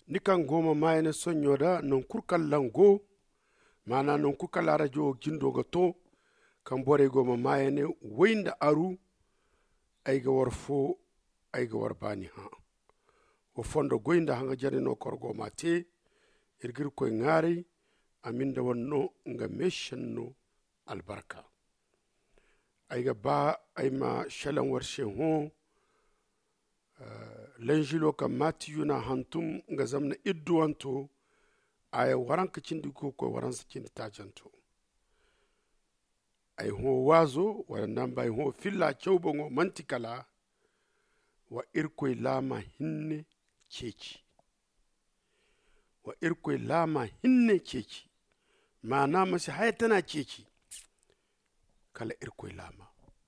nikan goma mayene sonyoda non kurkal lango mana non kurkal arajo gindo gato kan bore goma mayene weinda aru aiga warfo aiga warbani ha o fondo goinda hanga jani no korgo mate irgir koy ngari aminda wonno nga meshanno albarka aiga ba aima shalan warshe ho lanjilo ka matiyuna hantum nga zamna idduwanto aya waranka cindi ko waransa cindi tajanto ay ho wazo wala namba ay ho filla chawbongo mantikala wa irkoy lama hinne ceci wa irkoy lama hinne ceci mana masi hayatana ceci kala irkoy lama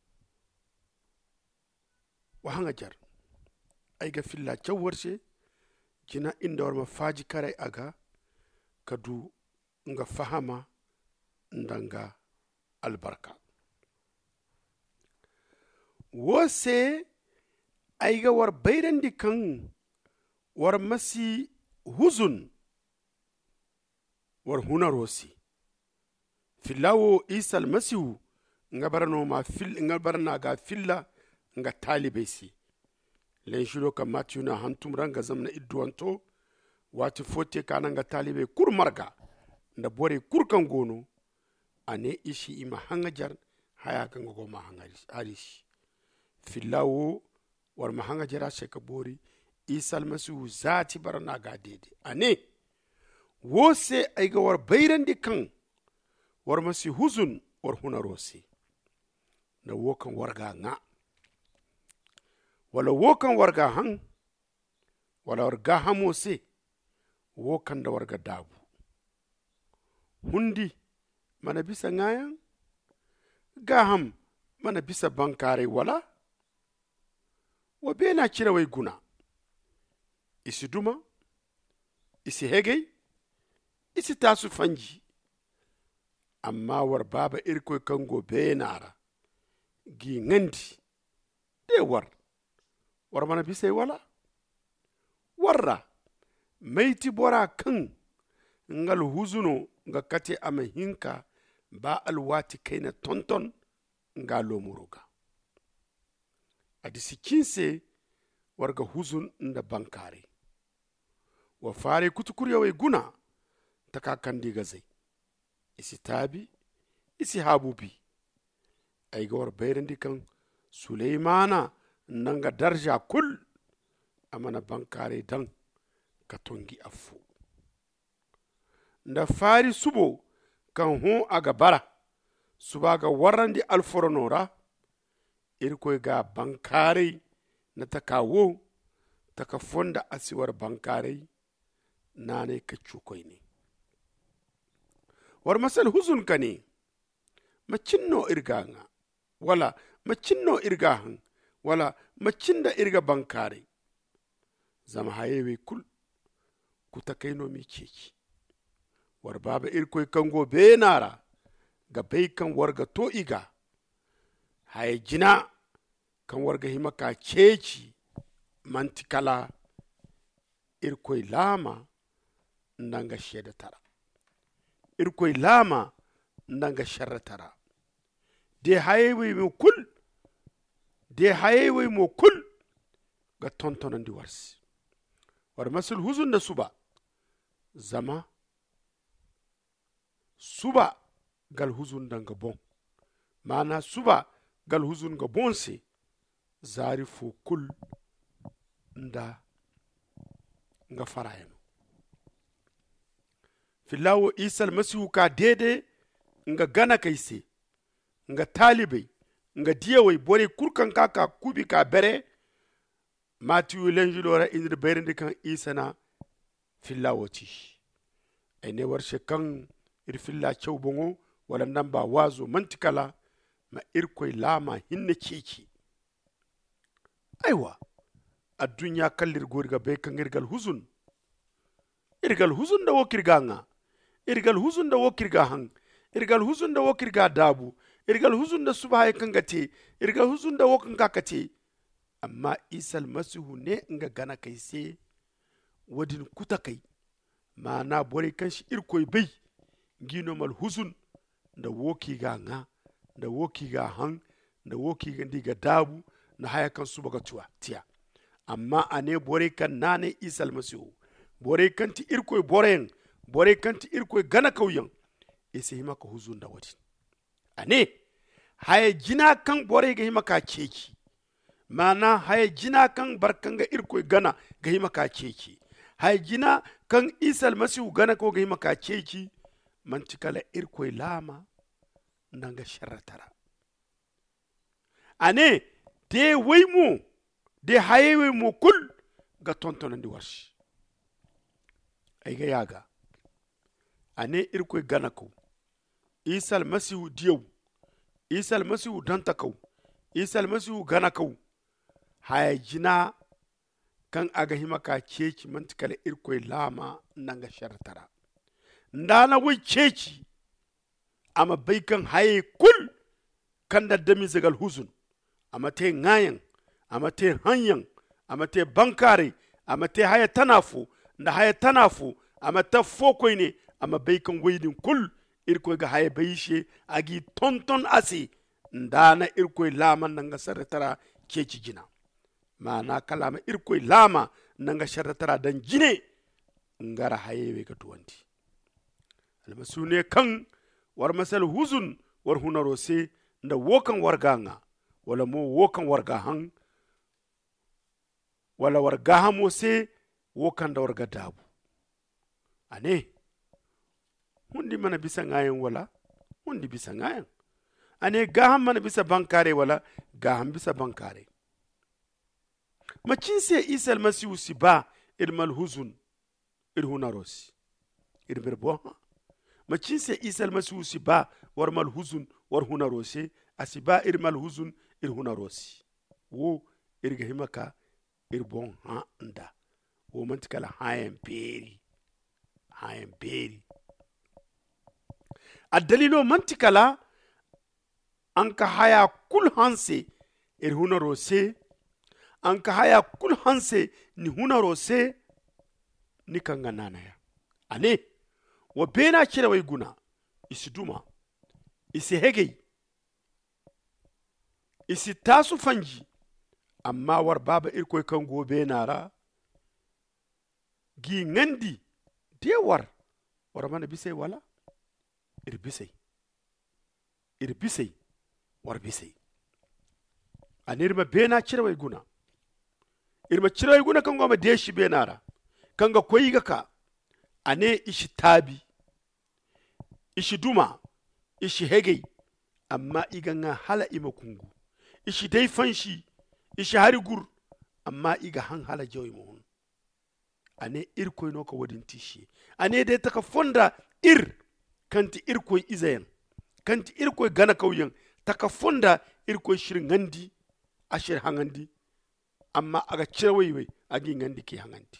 wa hanga jar ay ga filla cawarse jina inda warma faji kare aga kadu nga fahama ndanga albarka wose ay ga war bayrandi kan war masi huzun war hunarosi fillawo isa almasihu nga barano ma fil nga barana ga filla nga talibesi len shiro ka matuna hantum ranga zamna idduwanto wati fote kana nga talibe kur marga nda bore kur kan gono ane ishi ima hangajar haya kan go ma hangarish fillawo war ma hangajara sheka bori isa almasihu zati barana ga dede ane wose ay ga war bayrandi kan war masi huzun war hunarosi na wokan warga nga wala wokan warga han wala warga hamose wokan da warga dabu hundi mana bisa ngayan gaham mana bisa bankare wala wa bena kira wai guna isi duma isi hegei isi tasu fanji amma war baba irkoy kango benara gi ngandi de war mana bisai wala warra maiti bora kan ngal huzuno nga kate ama hinka ba alwati kaina tonton nga lomuruga adisi kinse warga huzun nda bankare wa fare kutukuriya wai guna taka kandi gazai isi tabi isi habubi ay ga war bayrandi kan Suleimana nanga darja kul amana bankare dan katongi afu nda fari subo kan ho aga bara subaga warandi alforonora irkoy ga bankare na takawo taka fonda asiwar bankare nane ka cukoy ne war masal huzun kane macinno irganga wala macinno irgahan wala macinda irga bankare zama hayewe kul kutakaino mi ceci war baba irkoy kango benara ga bai kan warga to iga haye jina kan warga himaka ceci mantikala irkoy lama ndanga sheda tara irkoy lama ndanga sharra tara de hayewe mo kul ga tontonandi warsi war masul huzun da suba gal huzun danga bon mana suba gal huzun ga bonse zari fo kul nda nga farayano fillawo isa almasihu ka dede nga gana kaise nga talibai nga diyawai bore kurkan kaka kubi ka bere matiyu lenjilora indir berindi kan isa na fillawo ci ay ne warshe kan ir filla bongo wala namba wazo mantikala ma irkoy lama hinne ceci aywa addunya kallir gorga be kan irgal huzun da wokirga nga irgal huzun da wokirga han irgal huzun da wokirga dabu irgal huzun da subahay kan gate irgal huzun da wokan kakate amma isa almasihu ne nga gana kai se wadin kuta kai mana bore kan shi irkoi bai gino mal huzun da woki ga nga da woki ga han da woki ga diga dabu na haya kan su baga tuwa tiya amma ane bore kan nane isal masihu bore kan ti irkoi boren bore kan ti irkoi gana kauyan ese hima ka huzun da wadin ane haya jina kan bore ga hima ka keki mana haya jina kan barkan ga irkoi gana ga hima ka keki haya jina kan isal masihu gana ko ga hima ka keki man cikala irkoi lama nanga sharatara ane de waymu de hayewe mu kul ga tontonandi warshi ay ga yaga ane irkoi gana ko isal masihu diyaw isal masihu danta kaw isal masihu gana kaw haya jina kan aga hima ka ceci man cikala irkoi lama nanga sharatara ndana wai ceci ama bai kan haye kul kan da dami zagal huzun ama te ngayan ama te hanyan ama te bankare ama te haya tanafu nda haya tanafu ama ta fokoi ne ama bai kan waidin kul irkoi ga haya bayishe agi tonton asi ndana irkoi lama nanga saratara ceci jina mana kalama irkoi lama nanga saratara dan jine ngara hayewe ga tuwanti almasune kan war masal huzun war hunaro se nda wokan warganga wala mo wokan warga han wala warga hamo se wokan da warga dabu ane hundi mana bisa ngayen wala hundi bisa ngayen ane gaham mana bisa bankare wala gaham bisa bankare macin se isal masihu si ba irmal huzun irhunarosi irbirbo macin se isal masihu si ba war mal huzun war hunarose asiba irmal huzun irhunarosi wo irga himaka irbon ha nda wo mantikala hayan beri adalilo mantikala anka haya kul hanse irhunarose anka haya kul hanse ni hunarose ni kanga nanaya ane wa bena kira wai guna isi duma isi hegei isi tasu fanji amma war baba irkoi kan gobe nara gi ngandi de war mana bisai wala irbisai war bisai anirma bena kira wai guna irma kira wai guna kan goma de shi benara kan ga koyi ga ka ane ishi tabi ishi duma ishi hegei amma iga nga hala ima kungu ishi dai fanshi ishi hari gur amma iga han hala jawi mohun ane irkoi no ka wadin tishi ane dai taka fonda kanti irkoi izayan kanti irkoi gana kauyen taka fonda irkoi shirin ngandi ashir hangandi amma aga cirewai agi ngandi ke hangandi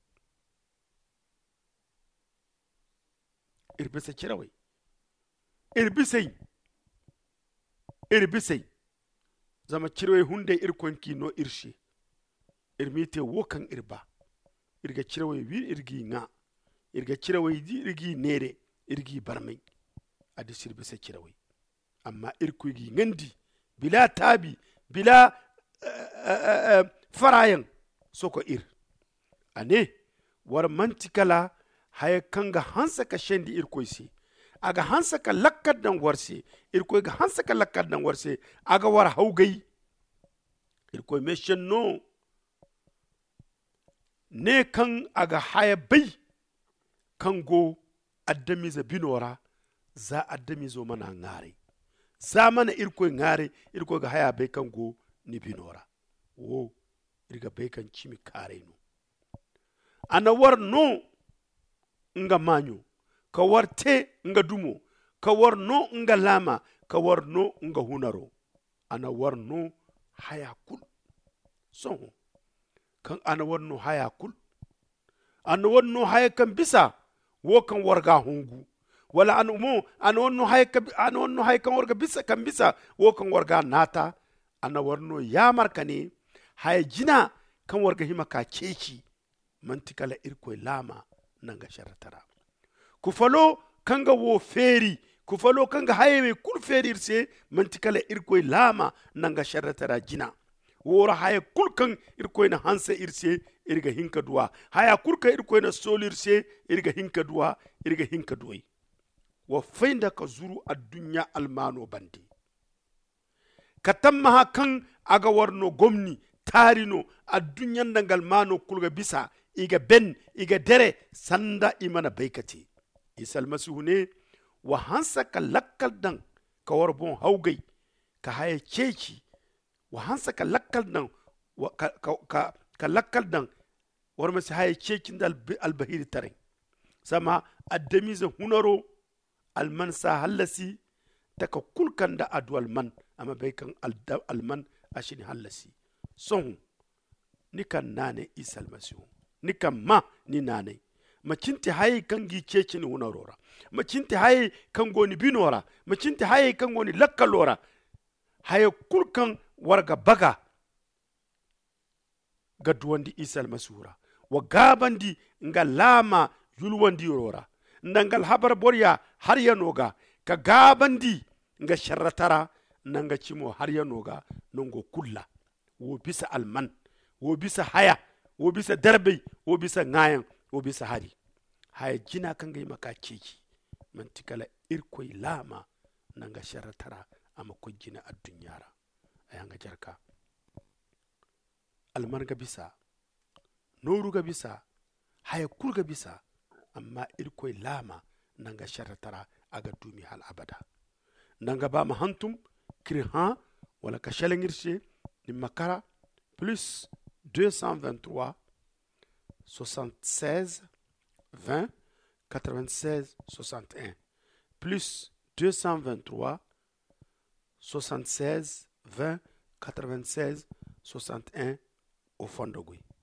irbisa cirewai irbisai zama cirewai hunde irkonki no irshe irmite wokan irba irga cirewai wir irgi nga irga cirewai di irgi nere irgi barmai adi sirbisa cirewai amma irkogi ngandi bila tabi bila farayan soko ane war mantikala haya kanga hansa ka shendi irkoisi aga hansa ka lakkad dan warse irkoi ga hansa ka lakkad dan warse aga war haugai irkoi meshen no ne kan aga haya bai kan go addami za binora za addami zo mana ngare za mana irkoi ngare irkoi ga haya bai kan go ni binora wo irga bai kan cimi kare no ana war no nga manyo ka war te nga dumo ka war no nga lama ka war no nga hunaro ana war no haya kul son kan ana war no haya kul ana war no haya kan bisa wo kan warga hungu wala ana war no haya kan warga bisa kan bisa wo kan warga nata ana war no ya markane haya jina kan warga hima ka ceci mantikala irkoy lama nanga sharatara ku falo kanga wo feri ku falo kanga hayewe kul feri irse mantikala irkoy lama nanga sharatara jina wora haya kulkan irkoy na hansa irse irga hinka duwa haya kulka irkoy na solirse irga hinka duwa irga hinka duwai wa fainda ka zuru addunya almano bandi katamma kan aga warno gomni tarino addunyan dangal mano kulga bisa iga ben iga dere sanda imana baikati isal masihu ne wa hansa ka lakkal dan ka warbon haugai ka haya ceci wa hansa ka lakkal dan ka lakkal dan war masi haya ceci dal albahiri tare sama addamiza hunaro almansa hallasi taka kulkan da adu alman amma baikan alman ashini hallasi son ni kan nane isal masihu ni kan ma ni nane macinti haye kan gi ceci ni hunarora macinti haye kan goni binora macinti haye kan goni lakkalora haye kulkan warga baga ga duwandi isal masura wa gabandi nga lama yulwandi rora ndangal habar borya har ya noga ka gabandi nga sharratara nanga cimo har ya noga nongo kulla wo bisa alman wo bisa haya wo bisa darbe wo bisa ngayan wo bisa hari haya jina kan ga maka ceci mantikala irkoy lama nanga sharratara ama ko jina addunyara ayanga jarka alman ga bisa noru ga bisa haya kul ga bisa amma irkoy lama nanga sharratara aga dumi hal abada nanga ba mahantum kirha wala ka shalengirse ni makara plus 223 76 20 96 61 plus 223 76 20 96 61 au fond de Gouy.